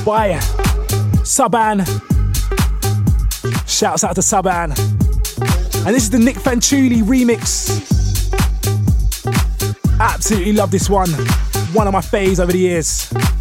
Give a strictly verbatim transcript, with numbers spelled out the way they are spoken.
by Saban. Shouts out to Saban. And this is the Nick Fanciulli remix. Absolutely love this one. One of my faves over the years.